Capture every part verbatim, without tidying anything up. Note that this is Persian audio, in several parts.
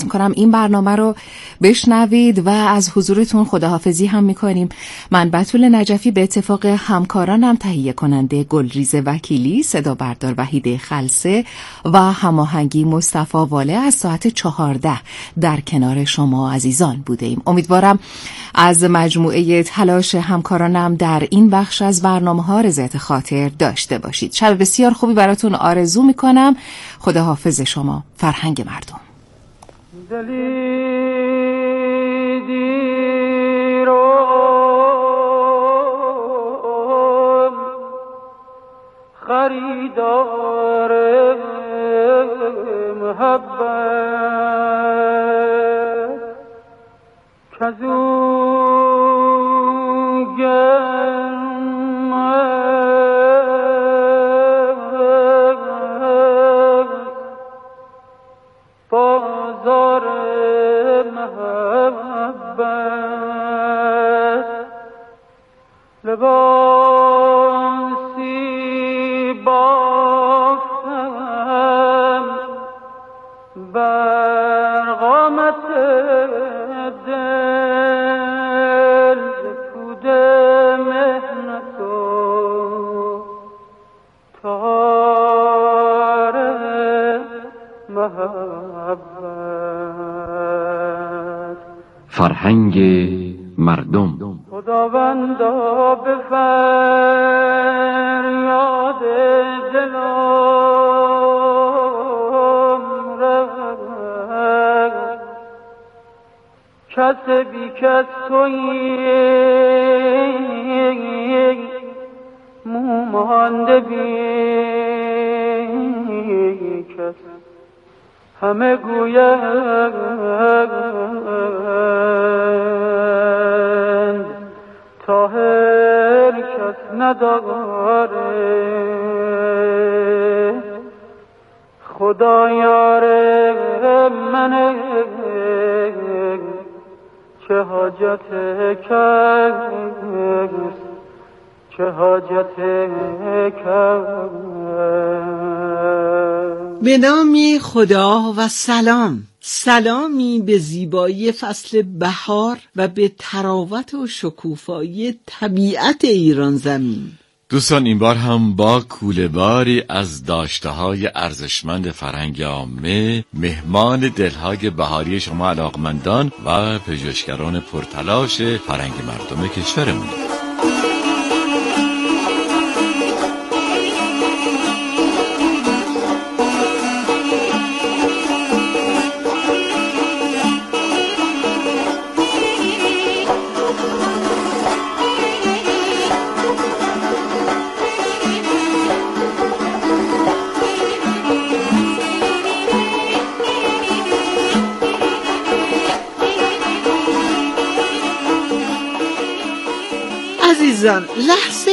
کنم این برنامه رو بشنوید و از حضورتون خداحافظی هم میکنیم. من بتول نجفی به اتفاق همکارانم تهیه کننده گلریز وکیلی، صدا بردار وحید خلسه و هماهنگی مصطفی واله از ساعت چهارده در کنار شما عزیزان بوده ایم. امیدوارم از مجموعه تلاش همکارانم در این بخش از برنامه ها رضایت خاطر داشته باشید. شب بسیار خوبی براتون آرزو میکنم. خداحافظ شما. فرهنگ مردم. خریدار محبت کزو گرم بازار محبت لباسی بافتم بر قامت دل پود مهنت و تار محبت. فرهنگ مردم. خداوندا به فریاد دلم رفت کس بی کس تویی مومانده بی کس همه گویند طاهر کس نداره خدا یار منه چه حاجت کس چه حاجت کس. به نام خدا و سلام. سلامی به زیبایی فصل بهار و به تراوت و شکوفایی طبیعت ایران زمین. دوستان این بار هم با کوله‌باری از داشته‌های ارزشمند فرهنگ عامه مهمان دلهای بهاری شما علاقمندان و پژوهشگران پرتلاش فرهنگ مردم کشورمون. عزیزان، لحظه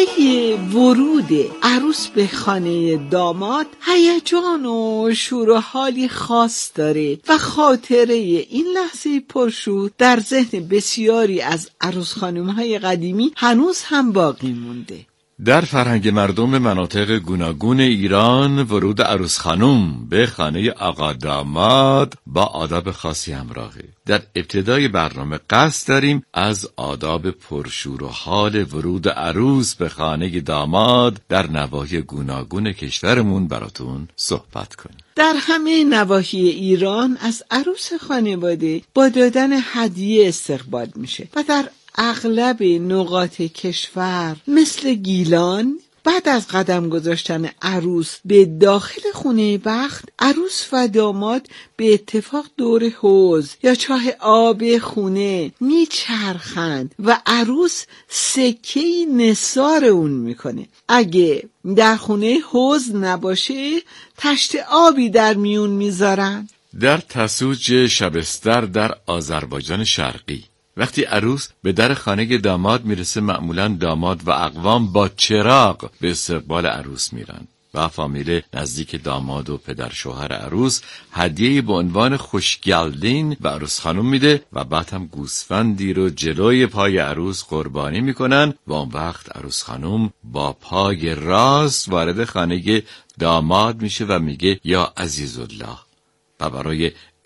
ورود عروس به خانه داماد هیجان و شور و حالی خاص داره و خاطره این لحظه پرشور در ذهن بسیاری از عروس خانم‌های قدیمی هنوز هم باقی مونده. در فرهنگ مردم مناطق گوناگون ایران ورود عروس خانم به خانه آقا داماد با آداب خاصی همراهه. در ابتدای برنامه قصد داریم از آداب پرشور و حال ورود عروس به خانه داماد در نواحی گوناگون کشورمون براتون صحبت کنیم. در همه نواحی ایران از عروس خانواده با دادن هدیه استقبال میشه و در اغلب نقاط کشور مثل گیلان بعد از قدم گذاشتن عروس به داخل خونه بخت، عروس و داماد به اتفاق دور حوض یا چاه آب خونه میچرخند و عروس سکه‌ای نثار اون میکنه. اگه در خونه حوض نباشه تشت آبی در میون میذارن. در تسوج شبستر در آذربایجان شرقی وقتی عروس به در خانه داماد میرسه معمولاً داماد و اقوام با چراغ به استقبال عروس میرن و فامیل نزدیک داماد و پدر شوهر عروس هدیه‌ای به عنوان خوشگلدین و عروس خانم میده و بعد هم گوسفندی رو جلوی پای عروس قربانی میکنن و اون وقت عروس خانم با پای راست وارد خانه داماد میشه و میگه یا عزیز الله و برای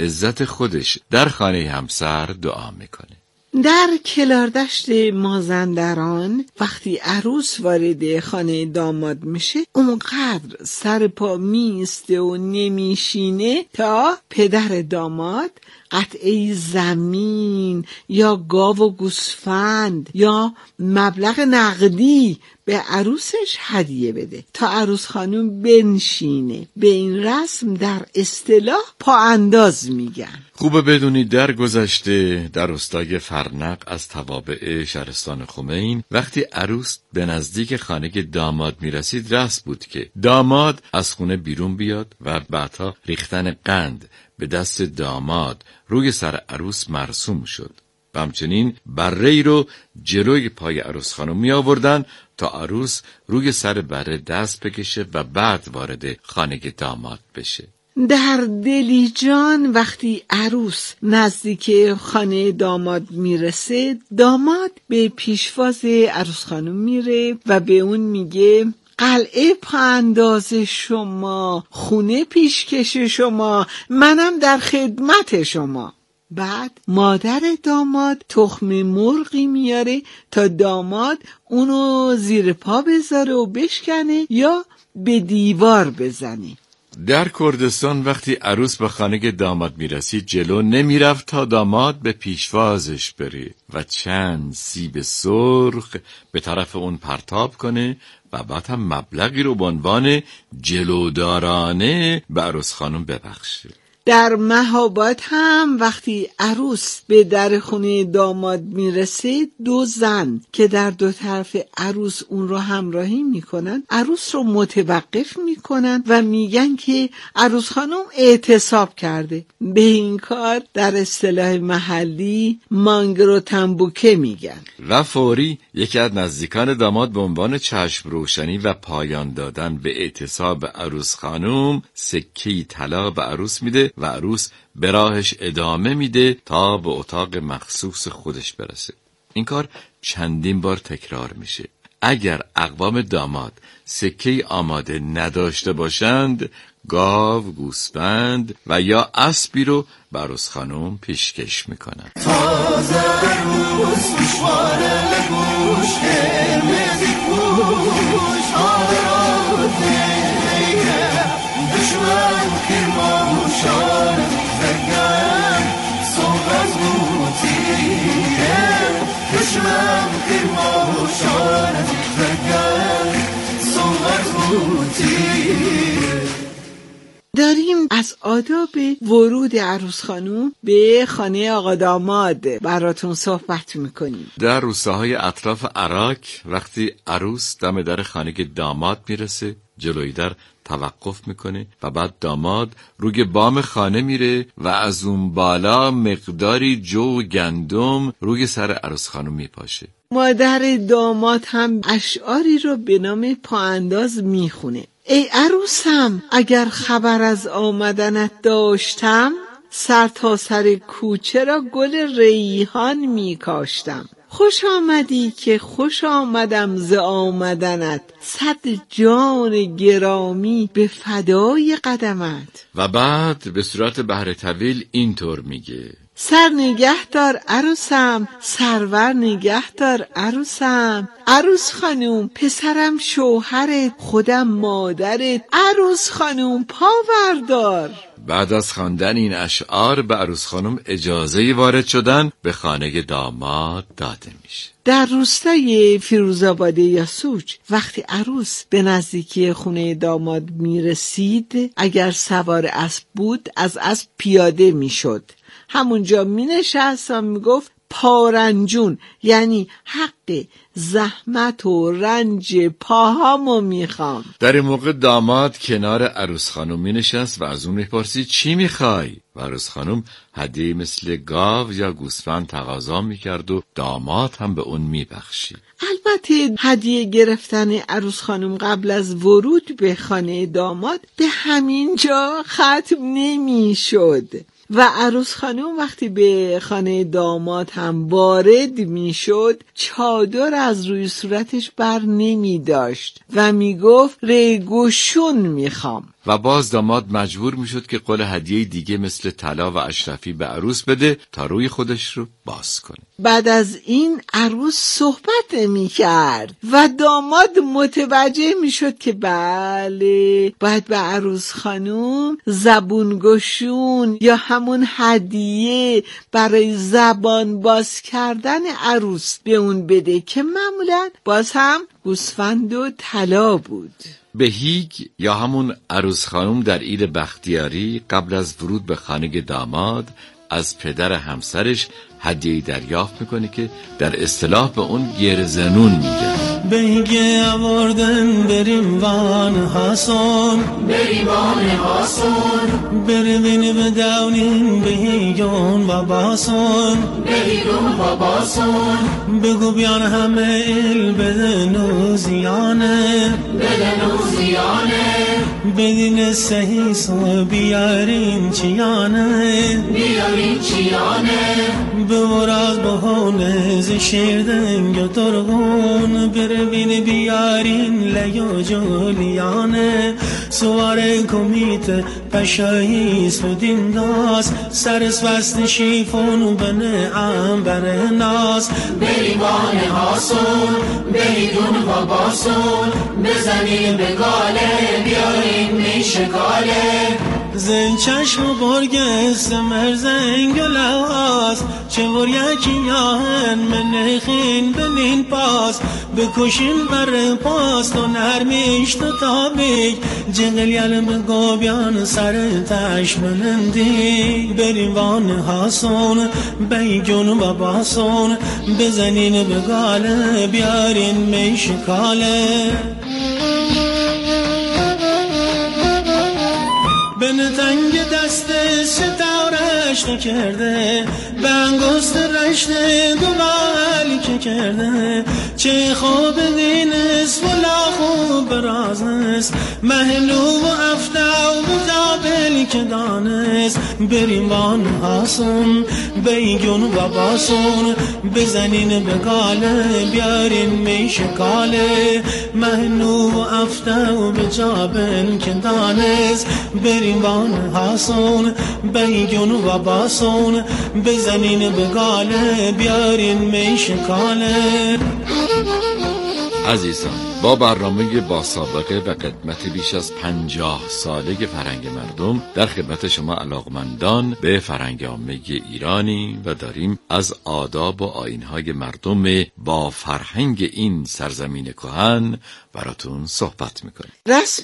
عزت خودش در خانه همسر دعا میکنه. در کلاردشت مازندران وقتی عروس وارد خانه داماد میشه اونقدر سر پا میسته و نمیشینه تا پدر داماد قطعه زمین یا گاو و گوسفند یا مبلغ نقدی به عروسش هدیه بده تا عروس خانم بنشینه. به این رسم در اصطلاح پا انداز میگن. خوبه بدونید در گذشته در روستای فرنق از توابع شهرستان خمین وقتی عروس به نزدیک خانه داماد میرسید رسم بود که داماد از خونه بیرون بیاد و بعدها ریختن قند به دست داماد روی سر عروس مرسوم شد. و همچنین بره‌ای رو جلوی پای عروس خانم می آوردن تا عروس روی سر بره دست بکشه و بعد وارد خانه داماد بشه. در دلیجان وقتی عروس نزدیک خانه داماد میرسه داماد به پیشواز عروس خانم میره و به اون میگه قلعه پانداز شما، خونه پیشکش شما، منم در خدمت شما. بعد مادر داماد تخم مرغی میاره تا داماد اونو زیر پا بذاره و بشکنه یا به دیوار بزنه. در کردستان وقتی عروس به خانه داماد میرسید جلو نمیرفت تا داماد به پیشوازش بره و چند سیب سرخ به طرف اون پرتاب کنه و بعد هم مبلغی رو به عنوان جلودارانه به عروس خانم ببخشه. در مهاباد هم وقتی عروس به در خونه داماد میرسه دو زن که در دو طرف عروس اون رو همراهی میکنن عروس رو متوقف میکنن و میگن که عروس خانم اعتصاب کرده. به این کار در اصطلاح محلی مانگرو تنبوکه میگن. و فوری یکی از نزدیکان داماد به عنوان چشم روشنی و پایان دادن به اعتصاب عروس خانم سکه‌ای طلا به عروس میده و عروس به راهش ادامه میده تا به اتاق مخصوص خودش برسه. این کار چندین بار تکرار میشه. اگر اقوام داماد سکه‌ای آماده نداشته باشند گاو، گوسفند و یا اسبی رو به عروس خانم پیشکش میکنن. تازه عروس مشواره لگوش قرمزی پوش آراد دیگه دشمن کرمانشان زگن صحبت بوتیه دشمن کرمانشان زگن صحبت بوتیه. داریم از آداب ورود عروس خانوم به خانه آقا داماد براتون صحبت میکنیم. در روستاهای اطراف عراق وقتی عروس دم در خانه داماد میرسه جلوی در توقف میکنه و بعد داماد روی بام خانه میره و از اون بالا مقداری جو و گندم روی سر عروس خانم میپاشه. مادر داماد هم اشعاری رو به نام پاانداز میخونه. ای عروسم اگر خبر از آمدنت داشتم سر تا سر کوچه را گل ریحان می کاشتم. خوش آمدی که خوش آمدم ز آمدنت صد جان گرامی به فدای قدمت. و بعد به صورت بحر طویل اینطور میگه سر نگه دار عروسم سرور نگه دار عروسم عروس خانوم پسرم شوهرت خودم مادرت عروس خانوم پاوردار. بعد از خواندن این اشعار به عروس خانم اجازه وارد شدن به خانه داماد داده میشه. در روستای فیروزآباد یاسوج وقتی عروس به نزدیکی خونه داماد میرسید اگر سوار اسب بود از اسب پیاده میشد. همونجا می نشست و می گفت پارنجون یعنی حق زحمت و رنج پاهامو میخوام. در این موقع داماد کنار عروس خانم می نشست و از اون میپرسید چی میخوای؟ و عروس خانم هدیه مثل گاو یا گوسفند تقاضا میکرد و داماد هم به اون میبخشید. البته هدیه گرفتن عروس خانم قبل از ورود به خانه داماد به همین جا ختم نمیشد و عروس خانم وقتی به خانه داماد هم وارد میشد چادر از روی صورتش بر نمی داشت و می گفت ریگوشون می خوام. و باز داماد مجبور میشد که قول هدیه دیگه مثل طلا و اشرفی به عروس بده تا روی خودش رو باز کنه. بعد از این عروس صحبت نمی کرد و داماد متوجه می شد که بله باید به عروس خانوم زبونگشون یا همون هدیه برای زبان باز کردن عروس به اون بده که معمولا باز هم گوسفند و طلا بود. بهیگ یا همون عروس خانوم در عید بختیاری قبل از ورود به خانه داماد از پدر همسرش هدیه‌ای دریافت میکنه که در اصطلاح به اون گرزنون میگه. بهیگ آوردن بریم وان هاسون، بریم وان هاسون، بریم بدونیم بهیگون و باسون، بهیگون و باسون، بگو بیان همه ایل بدنو زیانه، بدنو زیانه، بدین صحیح سو بیاریم چیانه، بیاریم چیانه، بوراز بهونه زشیردن یا ترغون، بربین بیارین لیو جولیانه، سوار کمیت پشاییس و دینداز، سرس وست شیفون بنه انبر ناز، بریبان هاسون، بریدون و باسون، بزنیم به گاله، بیارین میشکاله، زن چشم برگست مرزنگ و لحاظ، چه ور یکی یاهن من خین بنین پاس، بکشین بر پاس تو نرمیش تو تابیگ، جنگل یلم بگو بیان سر تش منندی، بریم وان هاسون بیگون و باسون، بزنین بگاله بیارین میشکاله، بن تنگ دست ستارش نکرده، به انگست رشته دوبالی که کرده، چه خوب دینست ولا خوب رازنست، محلو و افتا و متابلی که دانست، بریم وان هاسون بیگون و باسون، بزنین بگاله بیارین میشکاله، محلو و افتا و بجابل که دانست، بریم وان هاسون بیگون و باسون، بزنین بگاله بیارین میشکاله. عزیزان، با برنامه با سابقه و قدمت بیش از پنجاه ساله فرهنگ مردم در خدمت شما علاقمندان به فرهنگ عامه ایرانی و داریم از آداب و آیین‌های مردم با فرهنگ این سرزمین کهن براتون صحبت میکنیم. رسم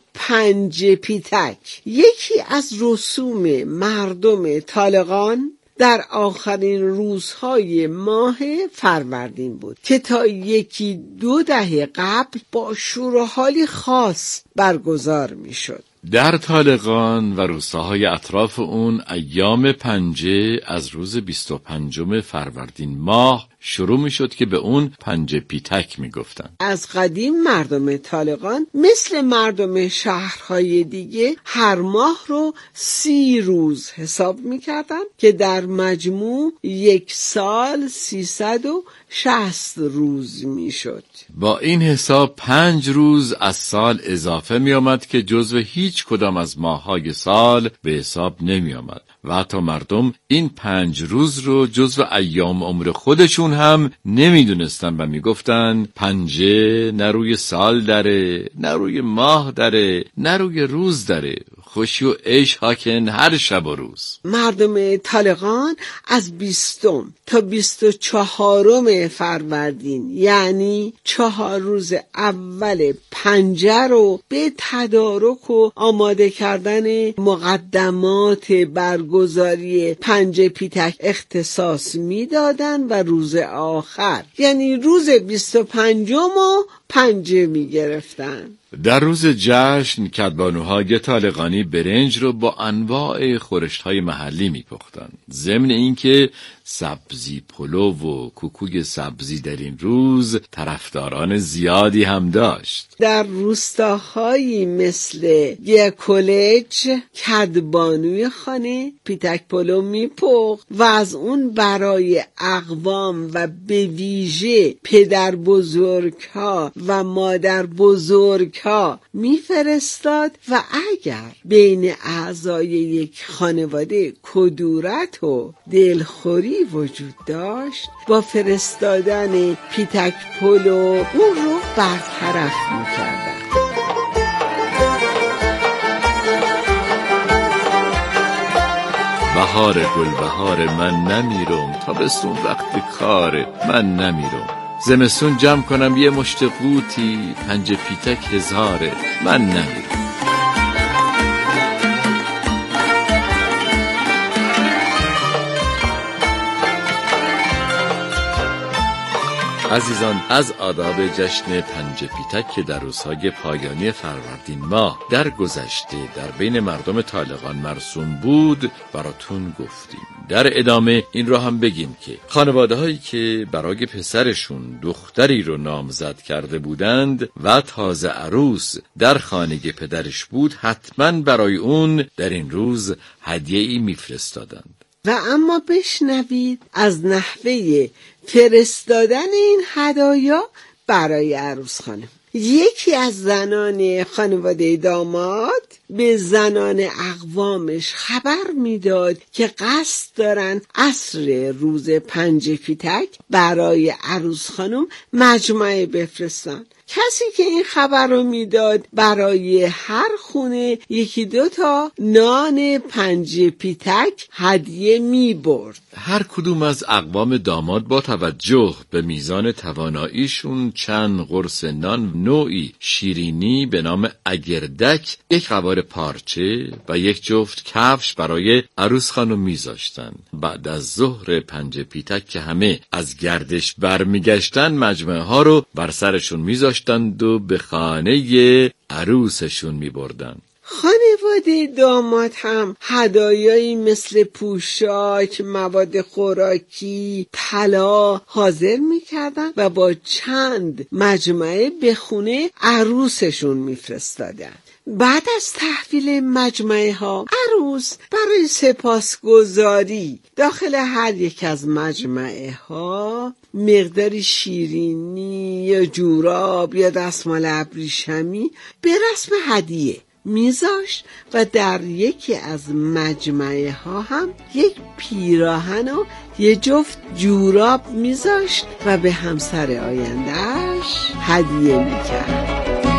پنجه پیتک یکی از رسوم مردم طالقان در آخرین روزهای ماه فروردین بود که تا یکی دو دهه قبل با شور و حالی خاص برگزار می شد. در طالقان و روستاهای اطراف اون ایام پنجه از روز بیست و پنجم فروردین ماه شروع می شد که به اون پنجه پیتک می گفتن. از قدیم مردم طالقان مثل مردم شهرهای دیگه هر ماه رو سی روز حساب می کردن که در مجموع یک سال سیصد و شصت روز می شد. با این حساب پنج روز از سال اضافه می آمد که جزو هیچ کدام از ماه‌های سال به حساب نمی آمد و حتی مردم این پنج روز رو جزو ایام عمر خودشون هم نمی دونستن و می گفتن پنجه نه روی سال داره، نه روی ماه داره، نه روی روز داره، خوشی و عیش حاکن هر شب و روز. مردم طالقان از بیستم تا بیست و چهارم فروردین یعنی چهار روز اول پنجه رو به تدارک و آماده کردن مقدمات برگزاری پنجه پیتک اختصاص میدادن و روز آخر یعنی روز بیست و پنجم و پنجه می گرفتن. در روز جشن کدبانوهای طالقانی برنج رو با انواع خورشت‌های محلی می‌پختن. ضمن اینکه سبزی پلو و کوکوی سبزی در این روز طرفداران زیادی هم داشت. در روستاهایی مثل یکولج کدبانوی خانه پیتک پلو میپخت و از اون برای اقوام و به ویژه پدر بزرگ ها و مادر بزرگ ها میفرستاد و اگر بین اعضای یک خانواده کدورت و دلخوری وجود داشت با فرستادن پیتک پلو اون رو برطرف میکردن. بهار گل بهار من نمیرم، تابستون وقت کاره من نمیرم، زمستون جمع کنم یه مشت قوتی، پنج پیتک هزاره من نمیرم. عزیزان، از آداب جشن پنج پیتک که در روزهای پایانی فروردین ماه در گذشته در بین مردم طالقان مرسوم بود براتون گفتیم. در ادامه این را هم بگیم که خانواده هایی که برای پسرشون دختری رو نامزد کرده بودند و تازه عروس در خانه پدرش بود، حتما برای اون در این روز هدیه‌ای میفرستادند. و اما بشنوید از نحوه فرستادن این هدایا برای عروس خانم. یکی از زنان خانواده داماد به زنان اقوامش خبر میداد که قصد دارن عصر روز پنج پیتک برای عروس خانم مجموعه بفرستن. کسی که این خبر رو میداد برای هر خونه یکی دو تا نان پنج پیتک هدیه می برد. هر کدوم از اقوام داماد با توجه به میزان تواناییشون چند قرص نان نوعی شیرینی به نام اگردک، یک قوار پارچه و یک جفت کفش برای عروس خانم میذاشتن. بعد از ظهر پنج پیتک که همه از گردش برمیگشتن، مجموعه ها رو بر سرشون میذاشتند و به خانه عروسشون میبردن. خانواده داماد هم هدایایی مثل پوشاک، مواد خوراکی، طلا حاضر میکردن و با چند مجموعه به خونه عروسشون میفرستادن. بعد از تحویل مجموعه ها، عروس برای سپاسگزاری داخل هر یک از مجموعه ها مقداری شیرینی یا جوراب یا دستمال ابریشمی به رسم هدیه میذاشت و در یکی از مجموعه ها هم یک پیراهن و یه جفت جوراب میذاشت و به همسر آیندهش هدیه میکرد.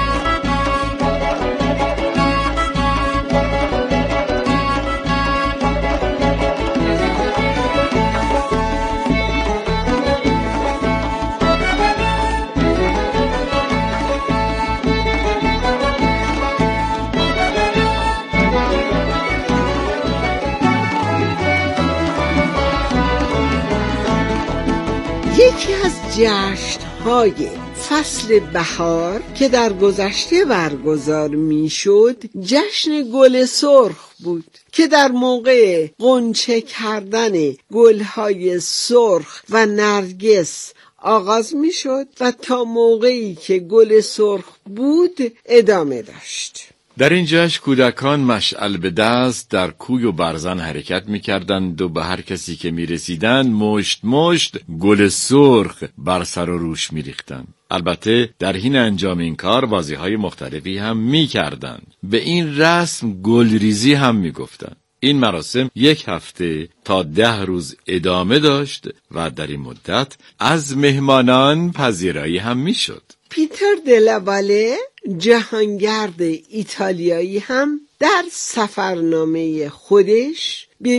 یکی از جشن‌های فصل بهار که در گذشته برگزار میشد جشن گل سرخ بود که در موقع غنچه کردن گل‌های سرخ و نرگس آغاز میشد و تا موقعی که گل سرخ بود ادامه داشت. در این جشن کودکان مشعل به دست در کوی و برزن حرکت می‌کردند و به هر کسی که می‌رسیدند مشت مشت گل سرخ بر سر و روش می‌ریختند. البته در حین انجام این کار بازی‌های مختلفی هم می‌کردند. به این رسم گلریزی هم می‌گفتند. این مراسم یک هفته تا ده روز ادامه داشت و در این مدت از مهمانان پذیرایی هم می‌شد. پیتر دلاواله جهانگرد ایتالیایی هم در سفرنامه خودش به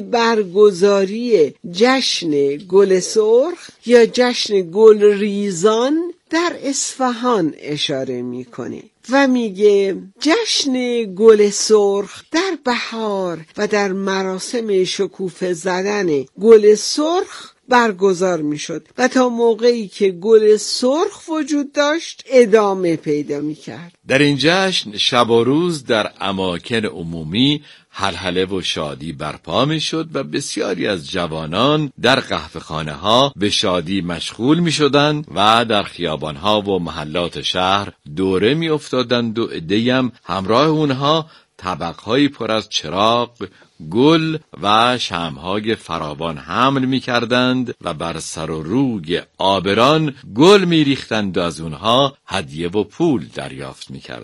برگزاری جشن گل سرخ یا جشن گل ریزان در اصفهان اشاره میکنه و میگه جشن گل سرخ در بهار و در مراسم شکوفه زدن گل سرخ برگزار میشد و تا موقعی که گل سرخ وجود داشت ادامه پیدا میکرد. در این جشن شب و روز در اماکن عمومی هلهله و شادی برپا میشد و بسیاری از جوانان در قهوه‌خانه ها به شادی مشغول میشدند و در خیابان ها و محلات شهر دوره میافتادند و عده‌ای هم همراه اونها طبق‌هایی پر از چراغ، گل و شمع‌های فراوان حمل می‌کردند و بر سر و روی آبران گل می‌ریختند و از اونها هدیه و پول دریافت می‌کردند.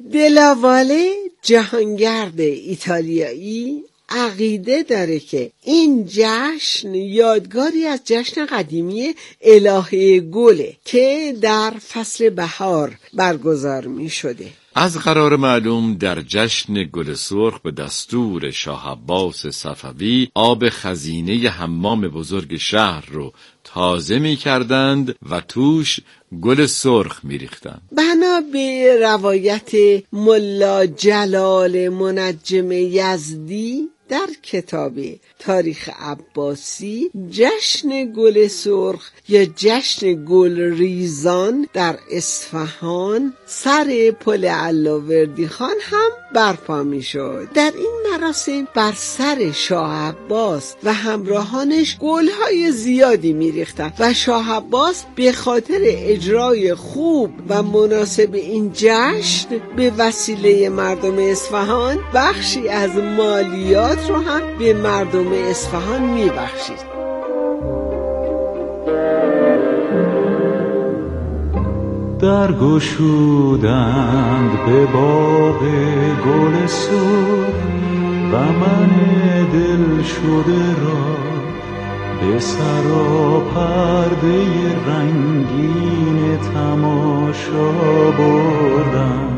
دلاواله جهانگرد ایتالیایی عقیده داره که این جشن یادگاری از جشن قدیمی الهه گله که در فصل بهار برگزار می شده. از قرار معلوم در جشن گل سرخ به دستور شاه عباس صفوی آب خزینه حمام بزرگ شهر رو تازه می کردند و توش گل سرخ می ریختند. بنا به روایت ملا جلال منجم یزدی در کتاب تاریخ عباسی، جشن گل سرخ یا جشن گل ریزان در اصفهان سر پل علاوردی خان هم برپا می شد. در این مراسم بر سر شاه عباس و همراهانش گلهای زیادی می ریختند و شاه عباس به خاطر اجرای خوب و مناسب این جشن به وسیله مردم اصفهان بخشی از مالیات رو هم به مردم اصفهان می بخشید. در گشودند به باغ گل سرخ و من دل شده را به سراپرده رنگین تماشا بردم.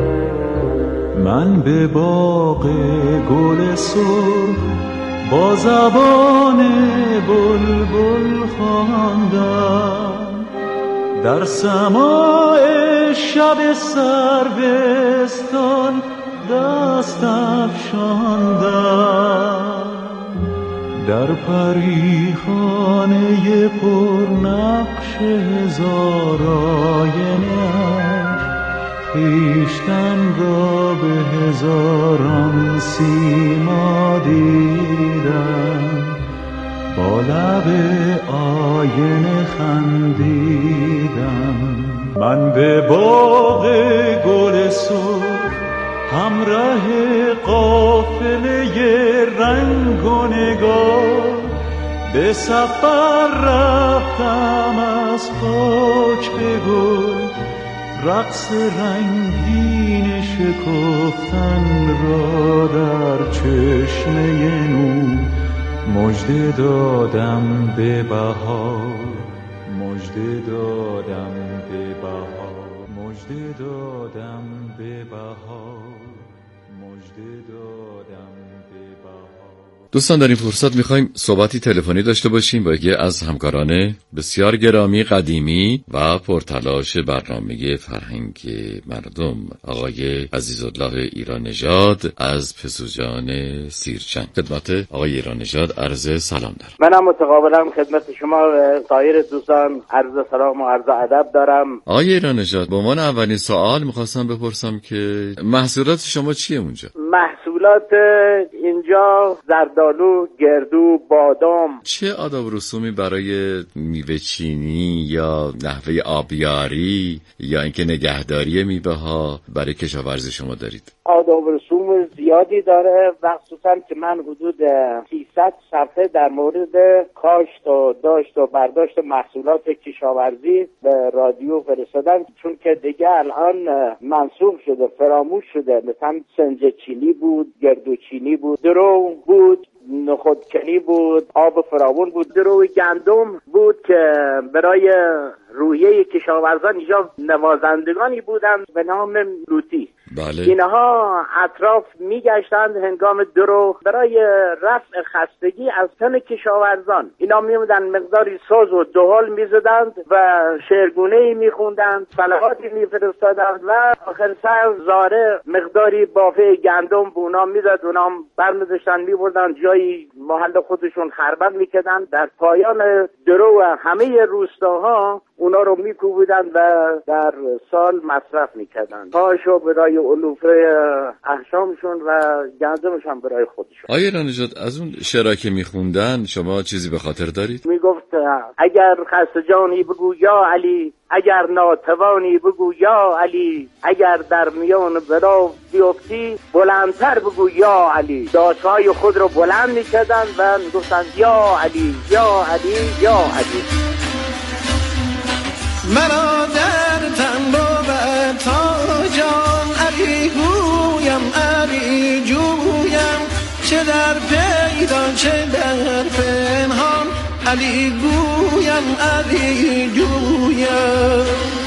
من به باغ گل سرخ با زبان بلبل خواندم، در سماع شب سروستان دست افشاندم، در پریخانه پر نقش هزار آینه خویشتن را به هزاران سیما دیدم، با لب آینه خندیدم. من به باغ گل سرخ همراه قافله رنگ و نگار به سفر رفتم، از خاک به گل رقص رنگین شکفتن را در چشمه نور مژده دادم به بهار، مژده دادم به بهار، مژده دادم به بهار، مژده دادم به بهار. دوستان، در این فرصت میخوایم صحبتی تلفنی داشته باشیم با یکی از همکاران بسیار گرامی، قدیمی و پرتلاش برنامه فرهنگ مردم، آقای عزیزالله ایرانژاد از پسوجان سیرجان. خدمت آقای ایرانژاد عرض سلام دارم. منم متقابلا خدمت شما و سایر دوستان عرض سلام و عرض ادب دارم. آقای ایرانژاد، به عنوان اولین سوال میخواستم بپرسم که محصولات شما چیه اونجا؟ محصولات اینجا زردآلو، گردو، بادام. چه آداب و رسومی برای میوه چینی یا نحوه آبیاری یا اینکه نگهداری میوه ها برای کشاورزی شما دارید؟ آداب و رسوم زیادی داره و خصوصا که من حدود سیصد صفحه در مورد کاشت و داشت و برداشت محصولات کشاورزی به رادیو فرستادم، چون که دیگه الان منسوخ شده، فراموش شده. مثلا سنج چینی بود، گردو چینی بود، درو بود، نخودکنی بود، آب فراوان بود، دروی گندم بود که برای روحیه کشاورزان اینجا نوازندگانی بودند به نام لوتی. بله. اینها اطراف میگشتند هنگام درو برای رفع خستگی از تن کشاورزان. اینا میمدن مقداری ساز و دهل میزدند و شعرگونه‌ای میخوندند، صلواتی میفرستادند و آخر سر زاره مقداری بافه گندم به اونا میداد، اونا برمی‌داشتن میبردن جایی محل خودشون خربن میکردن. در پایان درو همه روستاها اونا رو میکوبیدن و در سال مصرف میکردن، پاشو برای علوفه احشامشون و گندمشون برای خودشون. آیا ایرانژاد، از اون شعرها که میخوندن شما چیزی به خاطر دارید؟ میگفت اگر خسته جانی بگو یا علی، اگر ناتوانی بگو یا علی، اگر در میان برو بیفتی بلندتر بگو یا علی. داشتهای خود رو بلند میکردن و میگفتن یا علی یا علی یا علی. مرا در تن بود تا جان علی چه در پیدا چه در پنهان علی گویم علی گویم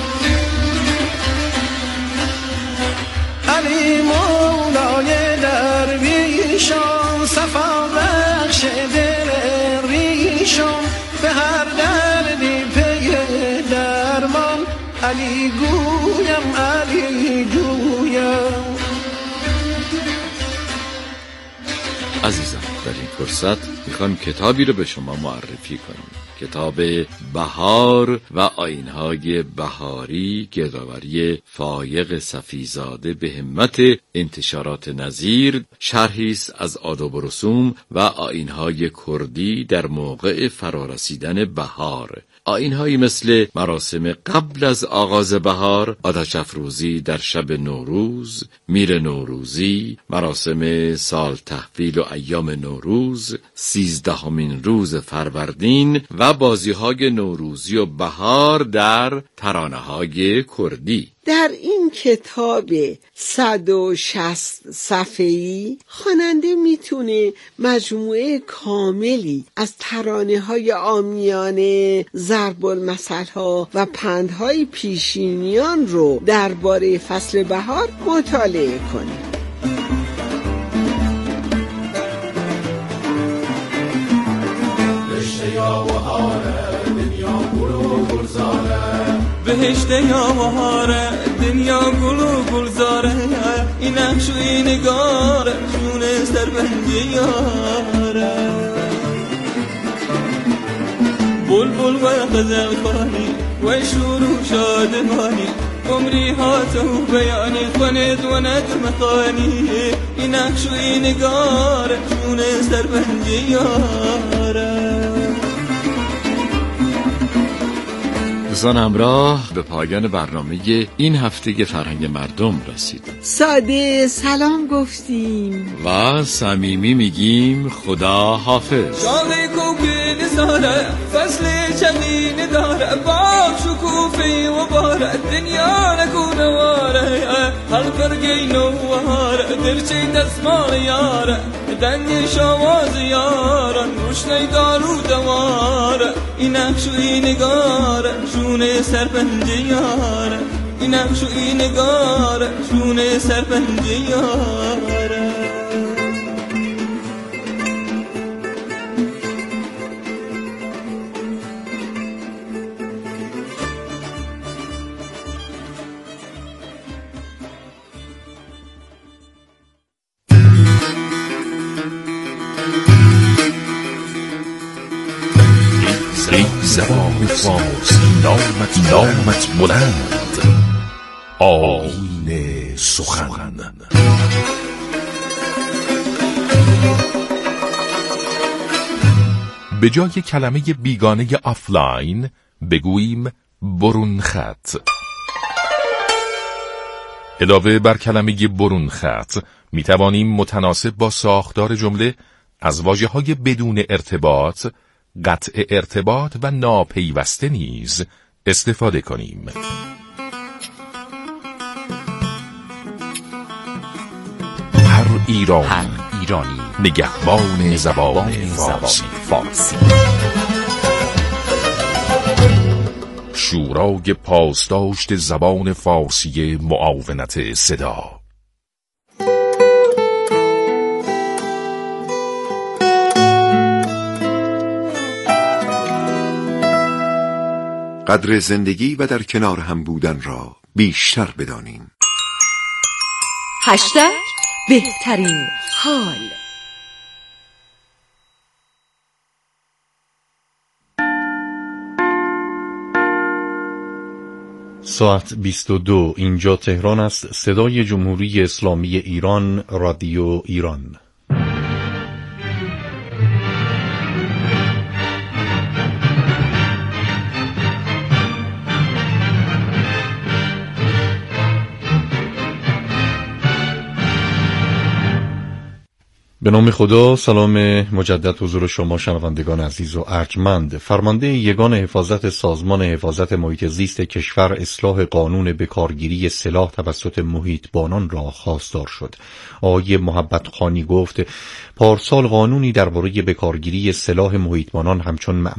علی مولای درویشان صفا بخش دل ریشان به هر دردی پی درمان علی گویم علی گویم. عزیزان در این فرصت میخوام کتابی رو به شما معرفی کنم، کتاب بهار و آیین‌های بهاری گردآوری فایق صفیزاده به همت انتشارات نظیر، شرحی است از آداب و رسوم و آیین‌های کردی در موقع فرارسیدن بهار. آیین‌هایی مثل مراسم قبل از آغاز بهار، آتش افروزی در شب نوروز، میر نوروزی، مراسم سال تحویل و ایام نوروز، سیزدهمین روز فروردین و بازی‌های نوروزی و بهار در ترانه‌های کردی. در این کتاب صد و شصت صفحه‌ای خواننده میتونه مجموعه کاملی از ترانه‌های عامیانه، ضرب المثل‌ها و پندهای پیشینیان رو درباره فصل بهار مطالعه کنه. بهشت یا بهاره دنیا گل و گلزاره این نقش و این نگاره جون سربنجی یاره بل بل و غزل خانی و شروع شادمانی عمری ها تو بیانی خواند و ندم خانی این نقش و این نگاره جون سربنجی یاره. دوستان همراه به پایان برنامه این هفته فرهنگ مردم رسید. ساده سلام گفتیم و صمیمی میگیم خدا حافظ. شاقی کوکی نزاره فصل چندین داره باق شکوفی و باره دنیا نکونه واره هر برگی نواره درچه دستمال یاره دنگ شواز یاران روشنی دارو دواره این نقش و این نگاره جون سرپنجه یاره این نقش و این نگاره جون سرپنجه یاره. زبان فارسی نامت نامت بلند آیین سخن. به جای کلمه بیگانه آفلاین بگوییم برون خط. علاوه بر کلمه برون خط می توانیم متناسب با ساختار جمله از واژه‌های بدون ارتباط، قطع ارتباط و ناپیوسته نیز استفاده کنیم. هر ایرانی, هر ایرانی نگهبان, نگهبان زبان, زبان فارسی, فارسی. شورای پاسداشت زبان فارسی معاونت صدا. قدر زندگی و در کنار هم بودن را بیشتر بدانیم. هشتگ بهترین حال. ساعت بیست و دو، اینجا تهران است. صدای جمهوری اسلامی ایران، رادیو ایران. به نام خدا. سلام مجدد حضور شما شنوندگان عزیز و ارجمند. فرمانده یگان حفاظت سازمان حفاظت محیط زیست کشور اصلاح قانون بکارگیری سلاح توسط محیطبانان را خواستار شد. آقای محبت خانی گفت پارسال قانونی درباره بکارگیری سلاح محیطبانان همچون